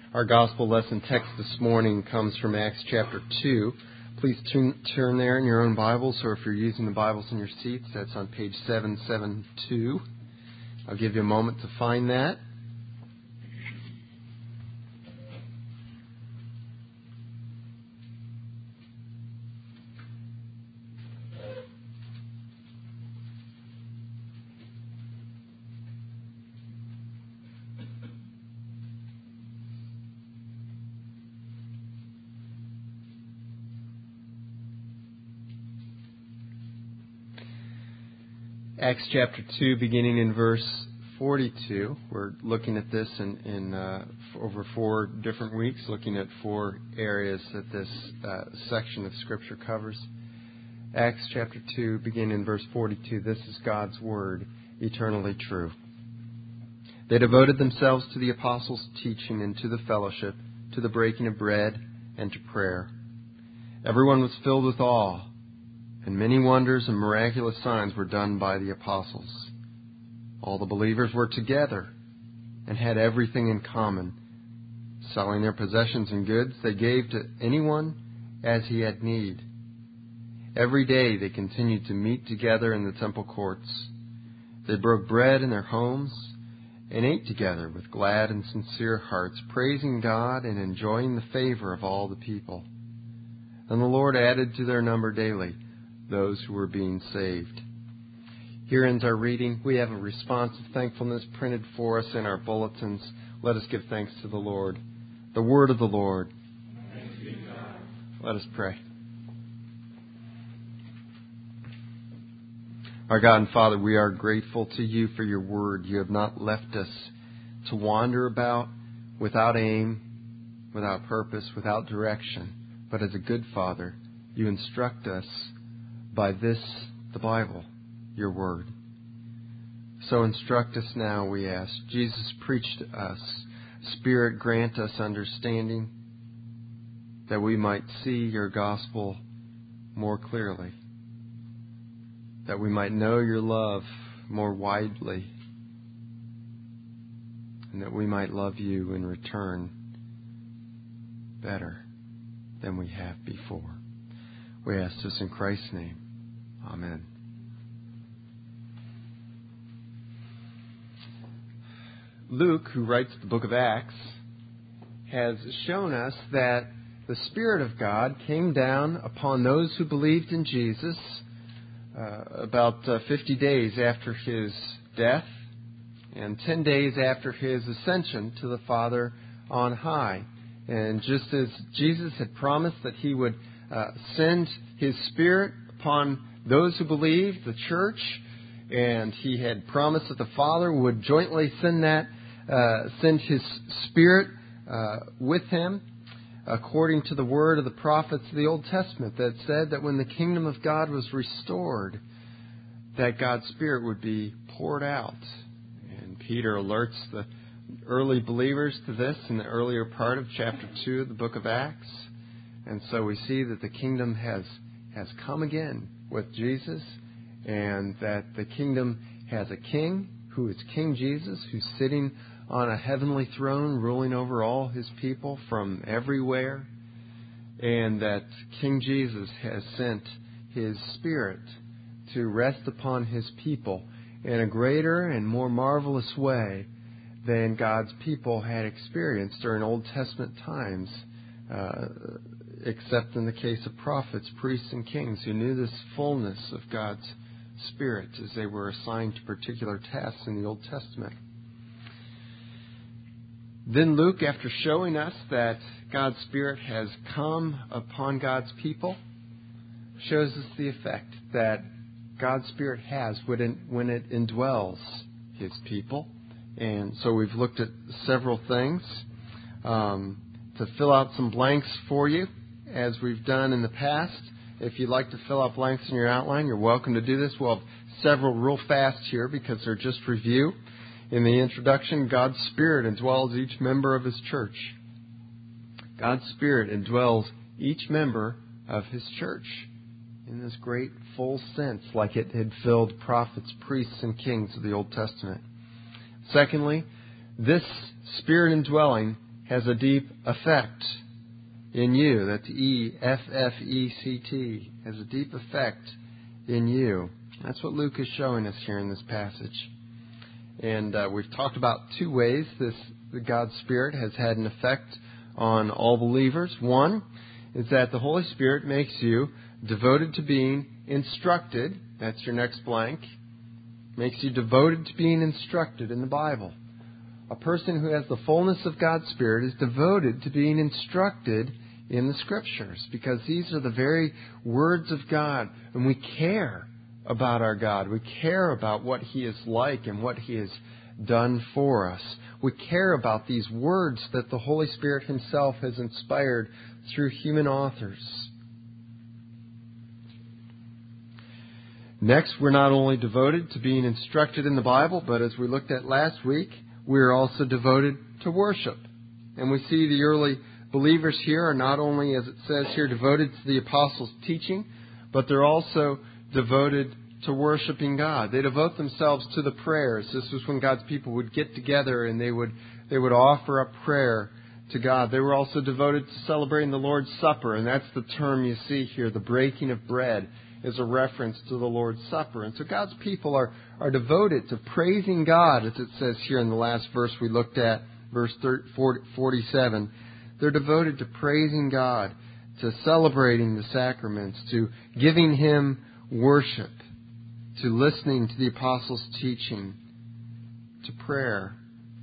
Our gospel lesson text this morning comes from Acts chapter 2. Please turn there in your own Bibles, or if you're using the Bibles in your seats, that's on page 772. I'll give you a moment to find that. Acts chapter 2, beginning in verse 42. We're looking at this in over 4 different weeks, looking at 4 areas that this section of Scripture covers. Acts chapter 2, beginning in verse 42. This is God's Word, eternally true. They devoted themselves to the apostles' teaching and to the fellowship, to the breaking of bread and to prayer. Everyone was filled with awe, and many wonders and miraculous signs were done by the apostles. All the believers were together and had everything in common. Selling their possessions and goods, they gave to anyone as he had need. Every day they continued to meet together in the temple courts. They broke bread in their homes and ate together with glad and sincere hearts, praising God and enjoying the favor of all the people. And the Lord added to their number daily those who were being saved. Here ends our reading. We have a response of thankfulness printed for us in our bulletins. Let us give thanks to the Lord. The word of the Lord. Thanks be to God. Let us pray. Our God and Father, we are grateful to you for your word. You have not left us to wander about without aim, without purpose, without direction. But as a good Father, you instruct us by this, the Bible, your word. So instruct us now, we ask. Jesus, preach to us. Spirit, grant us understanding that we might see your gospel more clearly, that we might know your love more widely, and that we might love you in return better than we have before. We ask this in Christ's name. Amen. Luke, who writes the book of Acts, has shown us that the Spirit of God came down upon those who believed in Jesus about 50 days after his death and 10 days after his ascension to the Father on high. And just as Jesus had promised that he would send his Spirit upon those who believed, the church, and he had promised that the Father would jointly send his Spirit with him, according to the word of the prophets of the Old Testament that said that when the kingdom of God was restored, that God's Spirit would be poured out. And Peter alerts the early believers to this in the earlier part of chapter 2 of the book of Acts. And so we see that the kingdom has come again with Jesus, and that the kingdom has a king who is King Jesus, who's sitting on a heavenly throne ruling over all his people from everywhere, and that King Jesus has sent his Spirit to rest upon his people in a greater and more marvelous way than God's people had experienced during Old Testament times, except in the case of prophets, priests, and kings who knew this fullness of God's Spirit as they were assigned to particular tasks in the Old Testament. Then Luke, after showing us that God's Spirit has come upon God's people, shows us the effect that God's Spirit has when it indwells his people. And so we've looked at several things to fill out some blanks for you, as we've done in the past. If you'd like to fill out blanks in your outline, you're welcome to do this. We'll have several real fast here because they're just review. In the introduction, God's Spirit indwells each member of his church. God's Spirit indwells each member of his church in this great full sense, like it had filled prophets, priests, and kings of the Old Testament. Secondly, this Spirit indwelling has a deep effect in you. That's E-F-F-E-C-T. Has a deep effect in you. That's what Luke is showing us here in this passage. And we've talked about two ways God's Spirit has had an effect on all believers. One is that the Holy Spirit makes you devoted to being instructed. That's your next blank. Makes you devoted to being instructed in the Bible. A person who has the fullness of God's Spirit is devoted to being instructed in the Scriptures, because these are the very words of God, and we care about our God. We care about what He is like and what He has done for us. We care about these words that the Holy Spirit Himself has inspired through human authors. Next, we're not only devoted to being instructed in the Bible, but as we looked at last week, we're also devoted to worship. And we see the early believers here are not only, as it says here, devoted to the apostles' teaching, but they're also devoted to worshiping God. They devote themselves to the prayers. This was when God's people would get together and they would offer up prayer to God. They were also devoted to celebrating the Lord's Supper, and that's the term you see here. The breaking of bread is a reference to the Lord's Supper. And so God's people are devoted to praising God, as it says here in the last verse we looked at, verse 47. They're devoted to praising God, to celebrating the sacraments, to giving Him worship, to listening to the apostles' teaching, to prayer.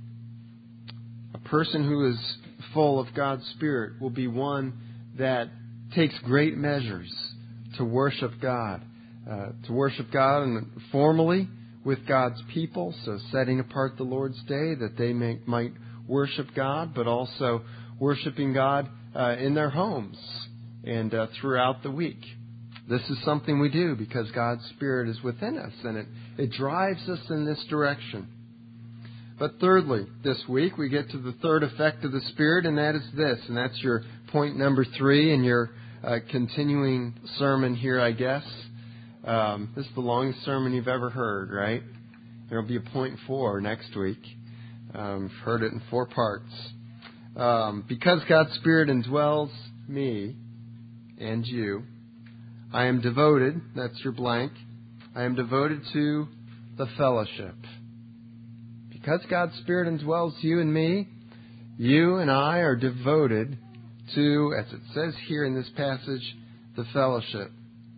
A person who is full of God's Spirit will be one that takes great measures to worship God. And formally with God's people, so setting apart the Lord's Day that they might worship God, but also worshiping God in their homes and throughout the week. This is something we do because God's Spirit is within us, and it drives us in this direction. But thirdly, this week we get to the third effect of the Spirit, and that is this, and that's your point number 3 in your continuing sermon here, I guess. This is the longest sermon you've ever heard, right? There will be a point 4 next week. You've heard it in 4 parts. Because God's Spirit indwells me and you, I am devoted, that's your blank, I am devoted to the fellowship. Because God's Spirit indwells you and me, you and I are devoted to, as it says here in this passage, the fellowship.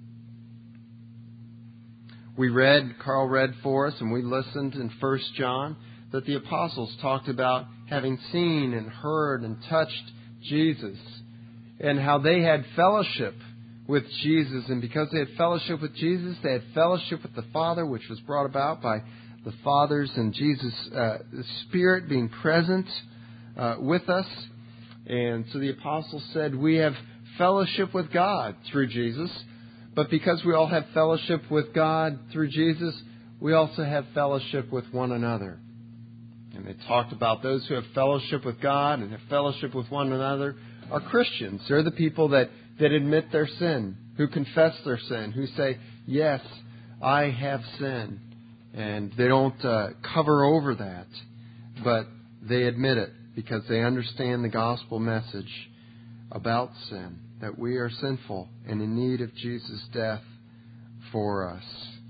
Carl read for us, and we listened in 1 John, that the apostles talked about having seen and heard and touched Jesus, and how they had fellowship with Jesus. And because they had fellowship with Jesus, they had fellowship with the Father, which was brought about by the Father's and Jesus' the Spirit being present with us. And so the apostles said, we have fellowship with God through Jesus. But because we all have fellowship with God through Jesus, we also have fellowship with one another. And they talked about those who have fellowship with God and have fellowship with one another are Christians. They're the people that admit their sin, who confess their sin, who say, yes, I have sinned. And they don't cover over that, but they admit it because they understand the gospel message about sin, that we are sinful and in need of Jesus' death for us.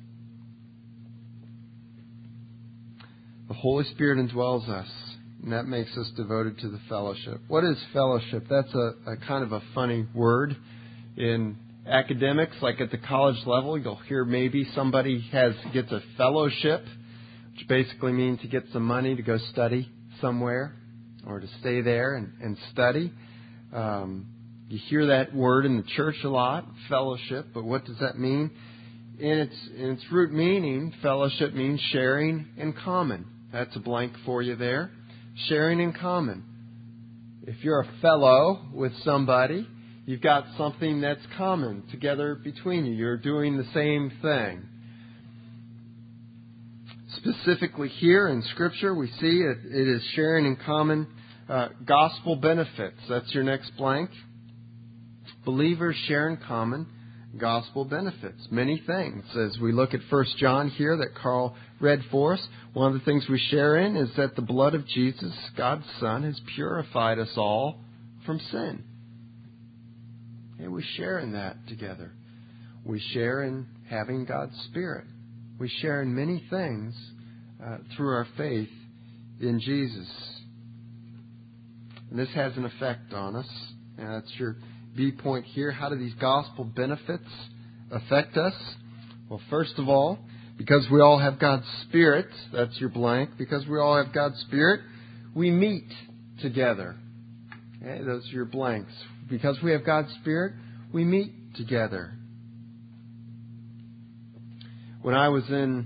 The Holy Spirit indwells us, and that makes us devoted to the fellowship. What is fellowship? That's a kind of a funny word. In academics, like at the college level, you'll hear maybe somebody gets a fellowship, which basically means he gets some money to go study somewhere or to stay there and study. You hear that word in the church a lot, fellowship, but what does that mean? In its root meaning, fellowship means sharing in common. That's a blank for you there. Sharing in common. If you're a fellow with somebody, you've got something that's common together between you. You're doing the same thing. Specifically here in Scripture, we see it is sharing in common gospel benefits. That's your next blank. Believers share in common gospel benefits, many things. As we look at 1 John here that Carl read for us, one of the things we share in is that the blood of Jesus, God's Son, has purified us all from sin. And we share in that together. We share in having God's Spirit. We share in many things through our faith in Jesus. And this has an effect on us. And that's your B point here. How do these gospel benefits affect us? Well, first of all, because we all have God's Spirit, that's your blank, because we all have God's Spirit, we meet together. Okay, those are your blanks. Because we have God's Spirit, we meet together. When I was in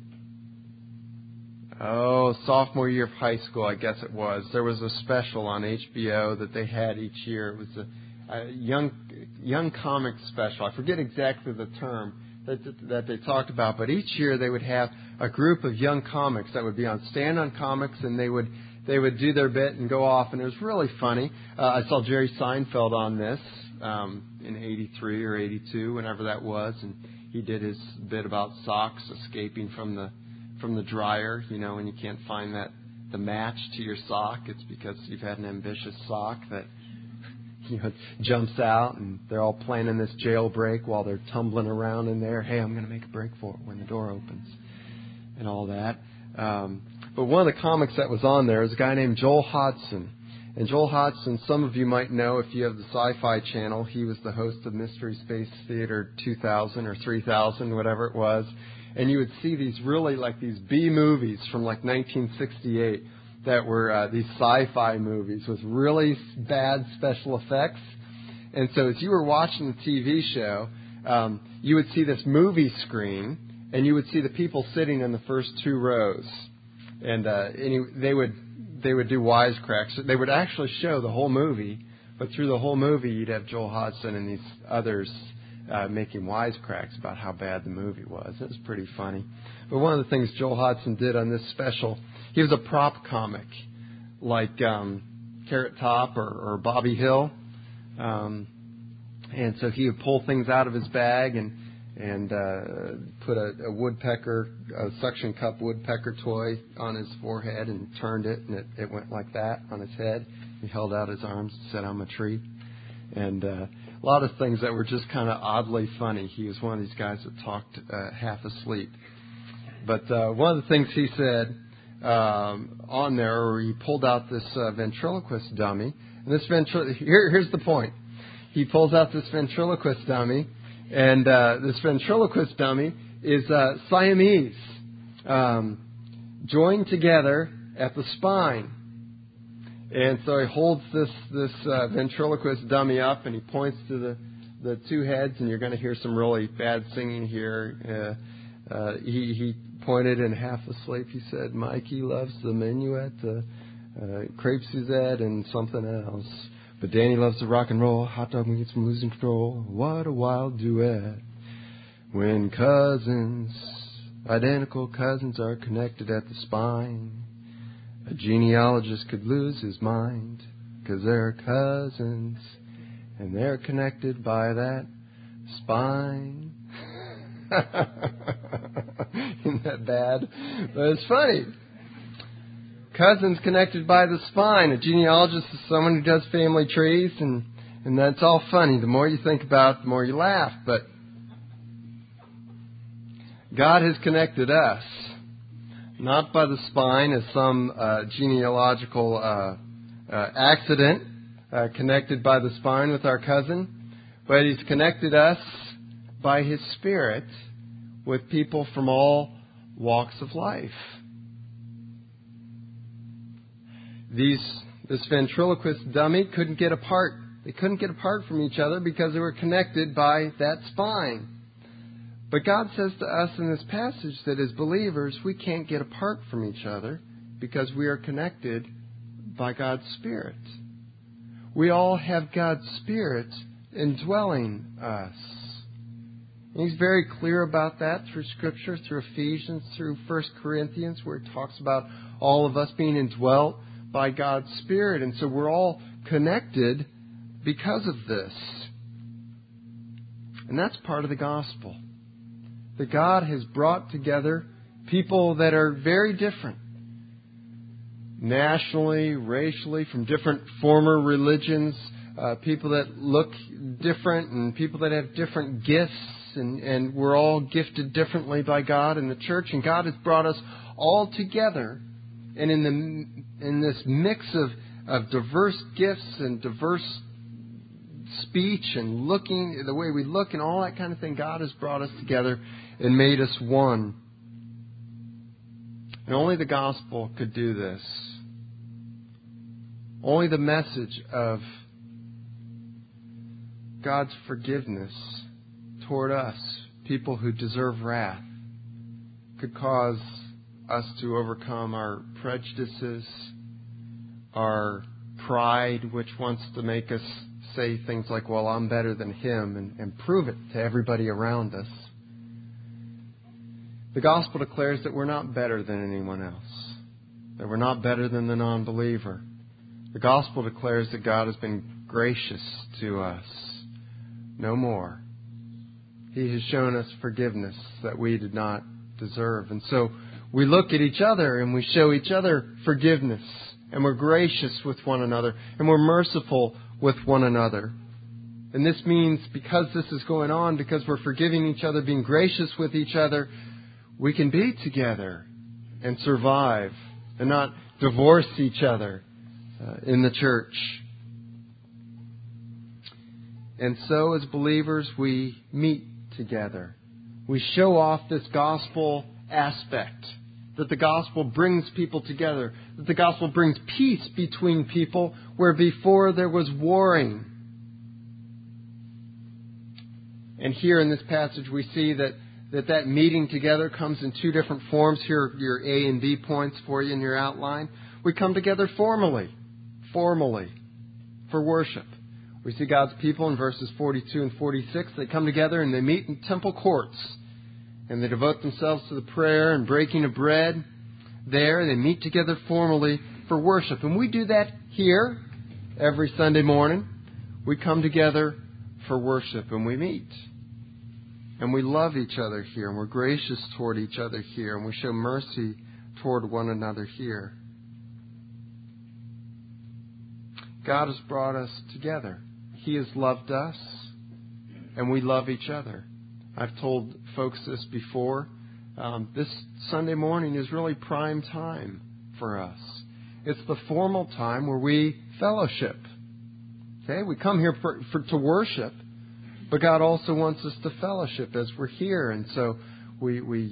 sophomore year of high school, I guess it was, there was a special on HBO that they had each year. It was a young comic special. I forget exactly the term that they talked about, but each year they would have a group of young comics that would be on Stand on Comics, and they would do their bit and go off, and it was really funny. I saw Jerry Seinfeld on this in 83 or 82, whenever that was, and he did his bit about socks escaping from the dryer. You know, when you can't find the match to your sock, it's because you've had an ambitious sock that jumps out, and they're all planning this jailbreak while they're tumbling around in there. Hey, I'm going to make a break for it when the door opens, and all that. But one of the comics that was on there is a guy named Joel Hodgson. And Joel Hodgson, some of you might know if you have the Sci-Fi Channel. He was the host of Mystery Space Theater 2000 or 3000, whatever it was. And you would see these really like these B movies from like 1968 that were these sci-fi movies with really bad special effects. And so as you were watching the TV show, you would see this movie screen, and you would see the people sitting in the first two rows. And they would do wisecracks. They would actually show the whole movie, but through the whole movie you'd have Joel Hodgson and these others making wisecracks about how bad the movie was. It was pretty funny. But one of the things Joel Hodgson did on this special, he was a prop comic like Carrot Top or Bobby Hill. And so he would pull things out of his bag and put a woodpecker, a suction cup woodpecker toy on his forehead and turned it, and it went like that on his head. He held out his arms and said, "I'm a tree." And a lot of things that were just kind of oddly funny. He was one of these guys that talked half asleep. But one of the things he said on there, or he pulled out this ventriloquist dummy. And this here's the point. He pulls out this ventriloquist dummy, and this ventriloquist dummy is Siamese, joined together at the spine. And so he holds this ventriloquist dummy up, and he points to the two heads, and you're going to hear some really bad singing here. He pointed in half asleep. He said, "Mikey loves the minuet, crepe Suzette, and something else. But Danny loves the rock and roll, hot dog when he gets from losing control. What a wild duet. When cousins, identical cousins, are connected at the spine, a genealogist could lose his mind, 'cause they're cousins, and they're connected by that spine." Isn't that bad? But it's funny. Cousins connected by the spine. A genealogist is someone who does family trees, and that's all funny. The more you think about it, the more you laugh. But God has connected us, not by the spine as some genealogical accident, connected by the spine with our cousin, but He's connected us by His Spirit with people from all walks of life. This ventriloquist dummy couldn't get apart. They couldn't get apart from each other because they were connected by that spine. But God says to us in this passage that as believers, we can't get apart from each other because we are connected by God's Spirit. We all have God's Spirit indwelling us. And He's very clear about that through Scripture, through Ephesians, through 1 Corinthians, where He talks about all of us being indwelt by God's Spirit. And so we're all connected because of this. And that's part of the gospel. That God has brought together people that are very different. Nationally, racially, from different former religions, people that look different and people that have different gifts, and we're all gifted differently by God in the church, and God has brought us all together, and in this mix of diverse gifts and diverse speech and looking, the way we look and all that kind of thing, God has brought us together and made us one. And only the gospel could do this. Only the message of God's forgiveness toward us, people who deserve wrath, could cause us to overcome our prejudices, our pride, which wants to make us say things like, well, I'm better than him, and prove it to everybody around us. The gospel declares that we're not better than anyone else, that we're not better than the non-believer. The gospel declares that God has been gracious to us. No more. He has shown us forgiveness that we did not deserve. And so we look at each other and we show each other forgiveness. And we're gracious with one another. And we're merciful with one another. And this means because this is going on, because we're forgiving each other, being gracious with each other, we can be together and survive and not divorce each other in the church. And so as believers, we meet together. We show off this gospel aspect, that the gospel brings people together, that the gospel brings peace between people where before there was warring. And here in this passage we see that meeting together comes in two different forms. Here are your A and B points for you in your outline. We come together formally for worship. We see God's people in verses 42 and 46. They come together and they meet in temple courts. And they devote themselves to the prayer and breaking of bread there. They meet together formally for worship. And we do that here every Sunday morning. We come together for worship and we meet. And we love each other here. And we're gracious toward each other here. And we show mercy toward one another here. God has brought us together. He has loved us, and we love each other. I've told folks this before. This Sunday morning is really prime time for us. It's the formal time where we fellowship. Okay, we come here to worship, but God also wants us to fellowship as we're here, and so we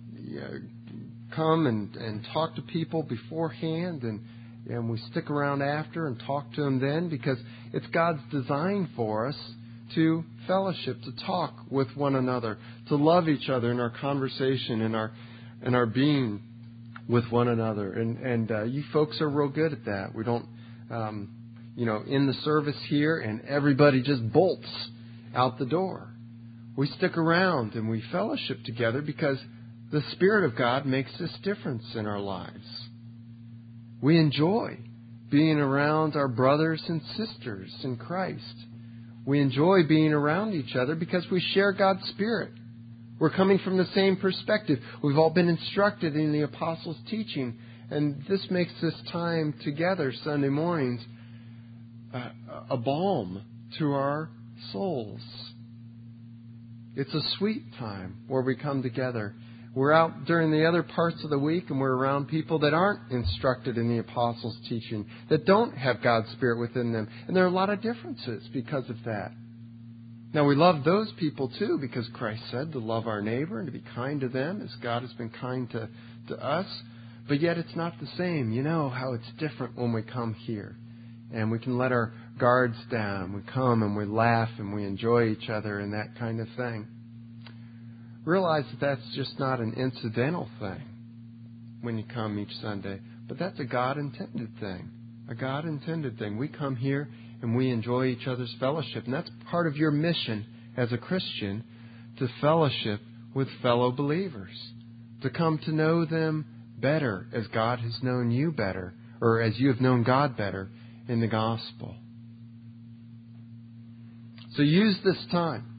come and talk to people beforehand, and we stick around after and talk to them then, because it's God's design for us to fellowship, to talk with one another, to love each other in our conversation, in our being with one another. And you folks are real good at that. We don't, in the service here and everybody just bolts out the door. We stick around and we fellowship together because the Spirit of God makes this difference in our lives. We enjoy being around our brothers and sisters in Christ. We enjoy being around each other because we share God's Spirit. We're coming from the same perspective. We've all been instructed in the Apostles' teaching, and this makes this time together Sunday mornings a balm to our souls. It's a sweet time where we come together. We're out during the other parts of the week and we're around people that aren't instructed in the Apostles' teaching, that don't have God's Spirit within them. And there are a lot of differences because of that. Now, we love those people too because Christ said to love our neighbor and to be kind to them as God has been kind to us. But yet it's not the same. You know how it's different when we come here. And we can let our guards down. We come and we laugh and we enjoy each other and that kind of thing. Realize that that's just not an incidental thing when you come each Sunday, but that's a God-intended thing. A God-intended thing. We come here and we enjoy each other's fellowship, and that's part of your mission as a Christian, to fellowship with fellow believers, to come to know them better as God has known you better, or as you have known God better in the gospel. So use this time.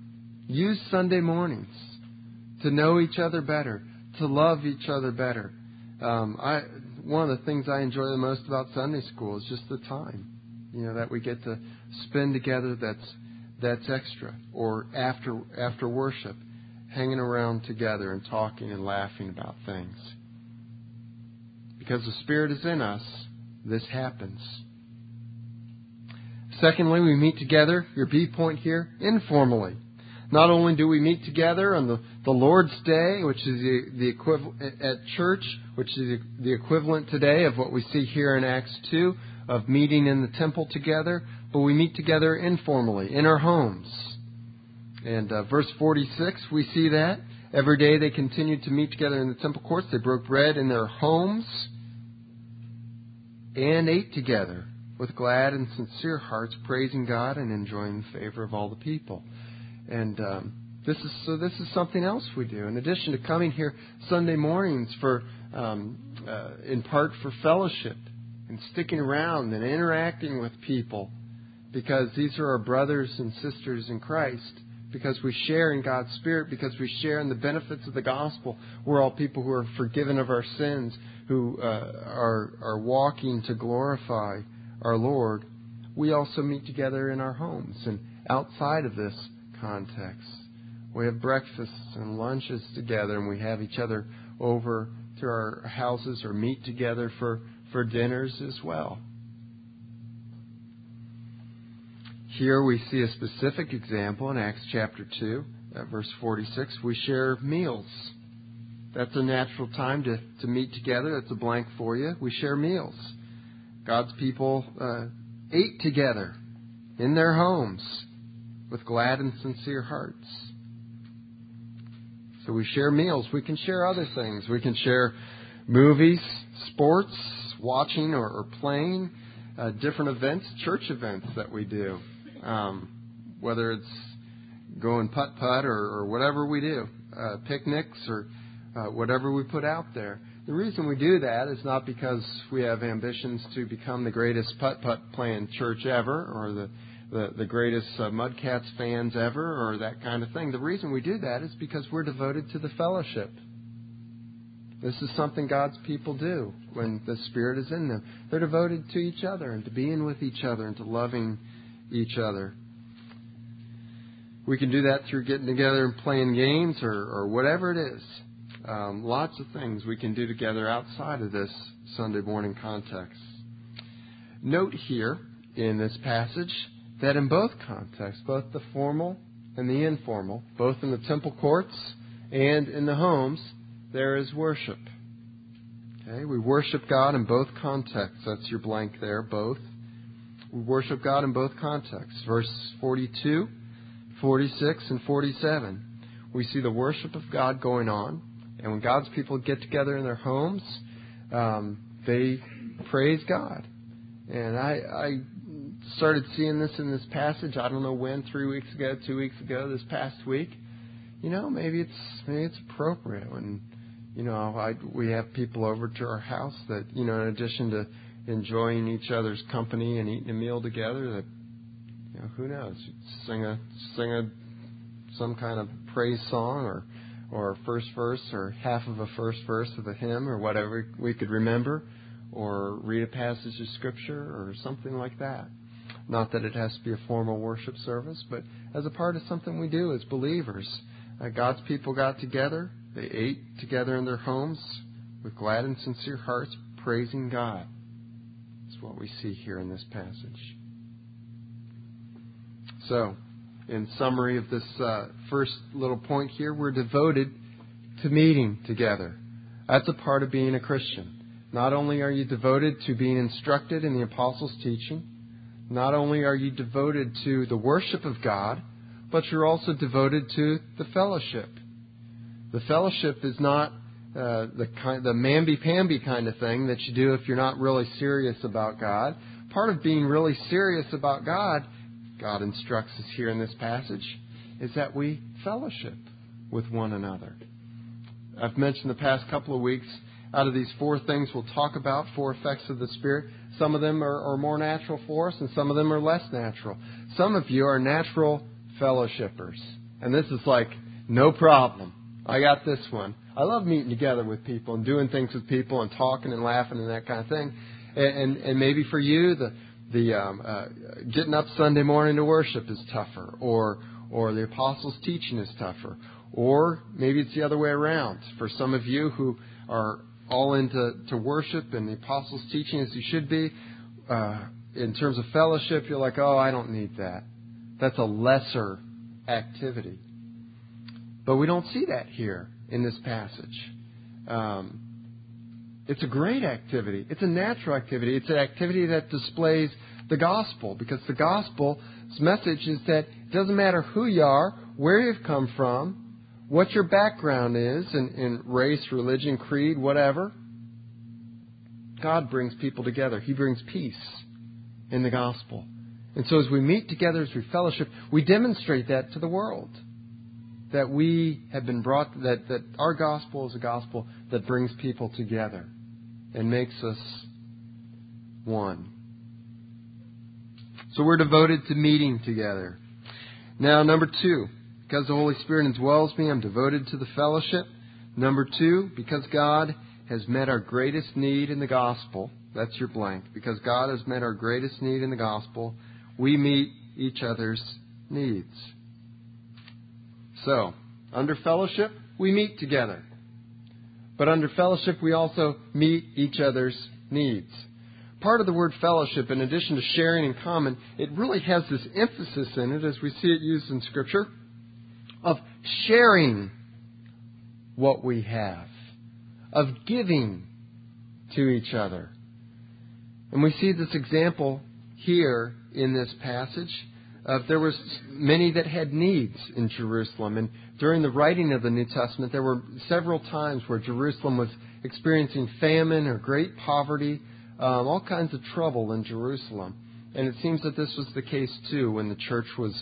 Use Sunday mornings to know each other better, to love each other better. One of the things I enjoy the most about Sunday school is just the time, that we get to spend together. That's extra. Or after worship, hanging around together and talking and laughing about things. Because the Spirit is in us, this happens. Secondly, we meet together, your B point here, informally. Not only do we meet together on the Lord's Day, which is the equivalent at church, which is the equivalent today of what we see here in Acts 2, of meeting in the temple together, but we meet together informally, in our homes. And verse 46, we see that. Every day they continued to meet together in the temple courts. They broke bread in their homes and ate together with glad and sincere hearts, praising God and enjoying the favor of all the people. And this is something else we do. In addition to coming here Sunday mornings for, in part for fellowship and sticking around and interacting with people, because these are our brothers and sisters in Christ, because we share in God's Spirit, because we share in the benefits of the gospel. We're all people who are forgiven of our sins, who are walking to glorify our Lord. We also meet together in our homes and outside of this context. We have breakfasts and lunches together, and we have each other over to our houses or meet together for dinners as well. Here we see a specific example in Acts chapter 2, verse 46. We share meals. That's a natural time to meet together. That's a blank for you. We share meals. God's people ate together in their homes with glad and sincere hearts. So we share meals. We can share other things. We can share movies, sports, watching or playing, different events, church events that we do. Whether it's going putt-putt or whatever we do, picnics or whatever we put out there. The reason we do that is not because we have ambitions to become the greatest putt-putt playing church ever or the greatest Mudcats fans ever or that kind of thing. The reason we do that is because we're devoted to the fellowship. This is something God's people do when the Spirit is in them. They're devoted to each other and to being with each other and to loving each other. We can do that through getting together and playing games or whatever it is. Lots of things we can do together outside of this Sunday morning context. Note here in this passage that in both contexts, both the formal and the informal, both in the temple courts and in the homes, there is worship. Okay, we worship God in both contexts. That's your blank there, both. We worship God in both contexts. Verse 42, 46, and 47. We see the worship of God going on. And when God's people get together in their homes, they praise God. And I started seeing this in this passage, I don't know when, 3 weeks ago, 2 weeks ago, this past week. Maybe it's appropriate when, we have people over to our house that, in addition to enjoying each other's company and eating a meal together, that, who knows, sing some kind of praise song or first verse or half of a first verse of a hymn or whatever we could remember, or read a passage of Scripture or something like that. Not that it has to be a formal worship service, but as a part of something we do as believers. God's people got together. They ate together in their homes with glad and sincere hearts, praising God. That's what we see here in this passage. So, in summary of this first little point here, we're devoted to meeting together. That's a part of being a Christian. Not only are you devoted to being instructed in the apostles' teaching, not only are you devoted to the worship of God, but you're also devoted to the fellowship. The fellowship is not the mamby-pamby kind of thing that you do if you're not really serious about God. Part of being really serious about God instructs us here in this passage, is that we fellowship with one another. I've mentioned the past couple of weeks, out of these 4 things we'll talk about, 4 effects of the Spirit, some of them are more natural for us and some of them are less natural. Some of you are natural fellowshippers. And this is like, no problem. I got this one. I love meeting together with people and doing things with people and talking and laughing and that kind of thing. And maybe for you, the getting up Sunday morning to worship is tougher, or the apostles' teaching is tougher, or maybe it's the other way around. For some of you who are all into worship and the apostles' teaching as you should be, in terms of fellowship, you're like, oh, I don't need that. That's a lesser activity. But we don't see that here in this passage. It's a great activity. It's a natural activity. It's an activity that displays the gospel, because the gospel's message is that it doesn't matter who you are, where you've come from, what your background is in race, religion, creed, whatever. God brings people together. He brings peace in the gospel. And so as we meet together, as we fellowship, we demonstrate that to the world. That we have been brought, that our gospel is a gospel that brings people together and makes us one. So we're devoted to meeting together. Now, number 2, because the Holy Spirit indwells me, I'm devoted to the fellowship. Number 2, because God has met our greatest need in the gospel. That's your blank. Because God has met our greatest need in the gospel, we meet each other's needs. So, under fellowship, we meet together. But under fellowship, we also meet each other's needs. Part of the word fellowship, in addition to sharing in common, it really has this emphasis in it, as we see it used in Scripture, of sharing what we have, of giving to each other. And we see this example here in this passage. There was many that had needs in Jerusalem. And during the writing of the New Testament, there were several times where Jerusalem was experiencing famine or great poverty, all kinds of trouble in Jerusalem. And it seems that this was the case, too, when the church was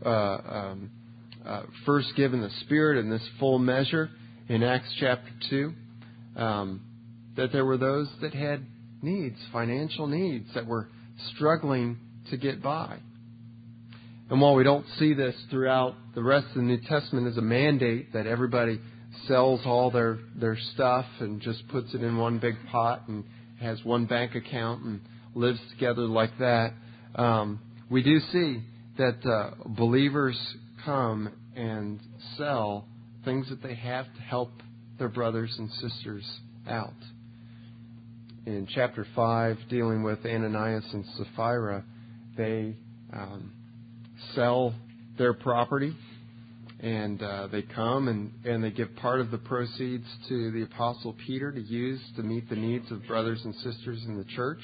first given the Spirit in this full measure in Acts chapter 2, that there were those that had needs, financial needs, that were struggling to get by. And while we don't see this throughout the rest of the New Testament as a mandate that everybody sells all their stuff and just puts it in one big pot and has one bank account and lives together like that, we do see that believers come and sell things that they have to help their brothers and sisters out. In chapter 5, dealing with Ananias and Sapphira, they sell their property, and they come and they give part of the proceeds to the Apostle Peter to use to meet the needs of brothers and sisters in the church.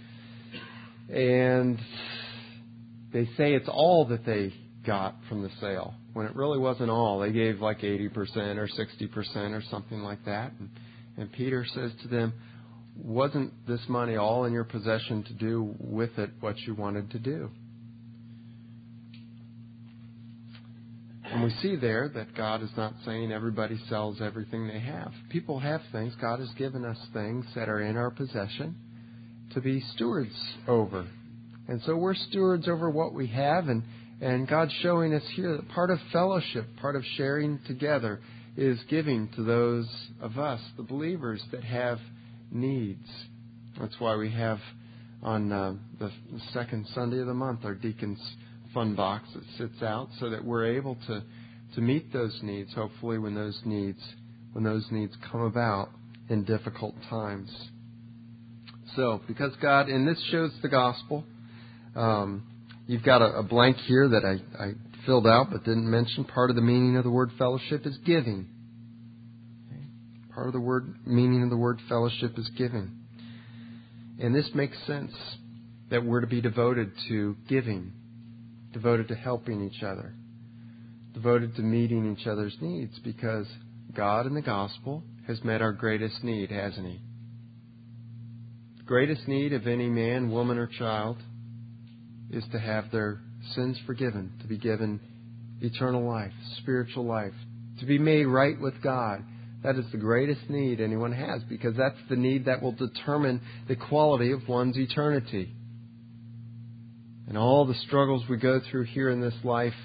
And they say it's all that they got from the sale, when it really wasn't all. They gave like 80% or 60% or something like that. And Peter says to them, wasn't this money all in your possession to do with it what you wanted to do? And we see there that God is not saying everybody sells everything they have. People have things. God has given us things that are in our possession to be stewards over. And so we're stewards over what we have. And God's showing us here that part of fellowship, part of sharing together, is giving to those of us, the believers, that have needs. That's why we have on the second Sunday of the month our Deacons Fund box that sits out, so that we're able to meet those needs, hopefully when those needs come about in difficult times. So, because God, and this shows the gospel, you've got a blank here that I filled out but didn't mention. Part of the meaning of the word fellowship is giving. Okay? Part of the meaning of the word fellowship is giving. And this makes sense, that we're to be devoted to giving, devoted to helping each other, devoted to meeting each other's needs, because God in the gospel has met our greatest need, hasn't He? The greatest need of any man, woman, or child is to have their sins forgiven, to be given eternal life, spiritual life, to be made right with God. That is the greatest need anyone has, because that's the need that will determine the quality of one's eternity. And all the struggles we go through here in this life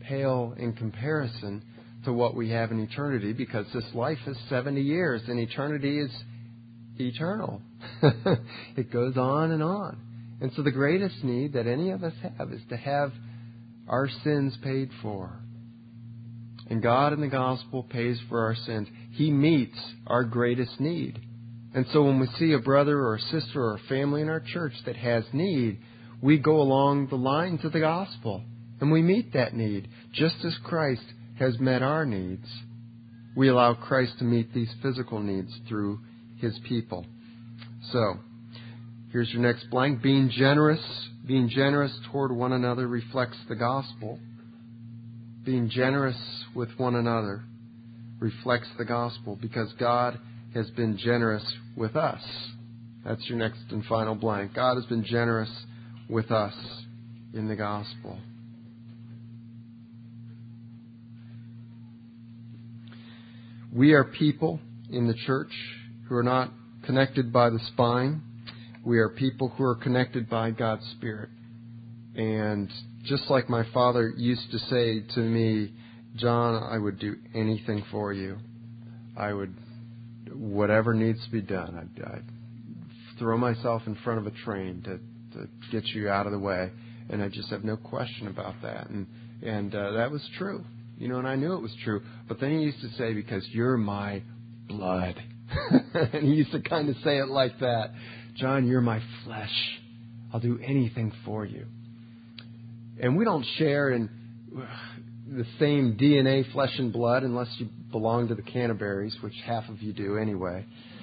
pale in comparison to what we have in eternity, because this life is 70 years and eternity is eternal. It goes on and on. And so the greatest need that any of us have is to have our sins paid for. And God in the gospel pays for our sins. He meets our greatest need. And so when we see a brother or a sister or a family in our church that has need, we go along the lines of the gospel and we meet that need, just as Christ has met our needs. We allow Christ to meet these physical needs through His people. So, here's your next blank. Being generous toward one another reflects the gospel. Being generous with one another reflects the gospel because God has been generous with us. That's your next and final blank. God has been generous with us in the gospel. We are people in the church who are not connected by the spine. We are people who are connected by God's Spirit. And just like my father used to say to me, John, I would do anything for you. I would, whatever needs to be done, I'd throw myself in front of a train to get you out of the way. And I just have no question about that. And that was true. You know, and I knew it was true. But then he used to say, because you're my blood. And he used to kind of say it like that. John, you're my flesh. I'll do anything for you. And we don't share in the same DNA, flesh and blood, unless you belong to the Canterburys, which half of you do anyway.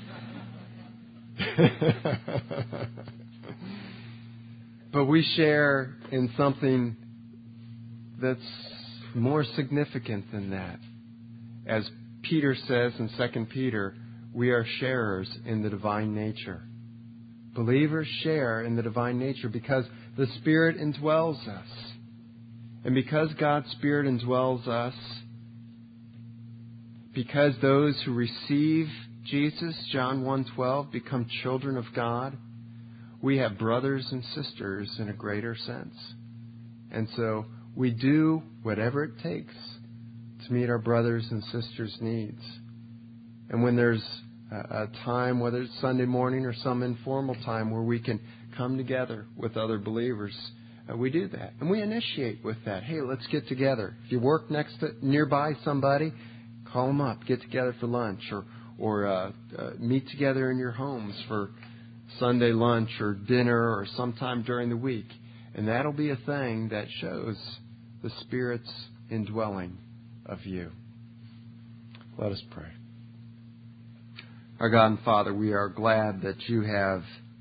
But we share in something that's more significant than that. As Peter says in 2 Peter, we are sharers in the divine nature. Believers share in the divine nature because the Spirit indwells us. And because God's Spirit indwells us, because those who receive Jesus, John 1:12, become children of God, we have brothers and sisters in a greater sense. And so we do whatever it takes to meet our brothers and sisters' needs. And when there's a time, whether it's Sunday morning or some informal time where we can come together with other believers, we do that. And we initiate with that. Hey, let's get together. If you work nearby somebody, call them up. Get together for lunch or meet together in your homes for Sunday lunch or dinner or sometime during the week. And that'll be a thing that shows the Spirit's indwelling of you. Let us pray. Our God and Father, we are glad that you have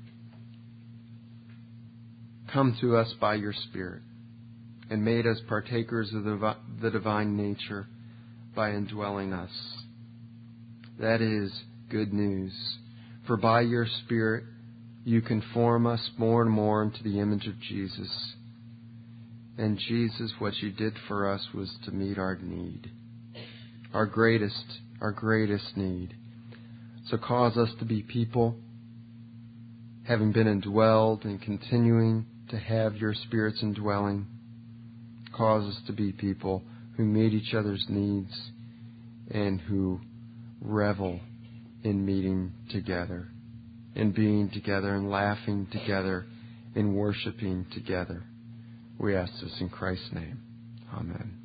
come to us by your Spirit and made us partakers of the divine nature by indwelling us. That is good news. For by your Spirit, you conform us more and more into the image of Jesus. And Jesus, what you did for us was to meet our need, our greatest need. So cause us to be people, having been indwelled and continuing to have your Spirit's indwelling. Cause us to be people who meet each other's needs and who revel in meeting together, in being together, and laughing together, in worshiping together. We ask this in Christ's name. Amen.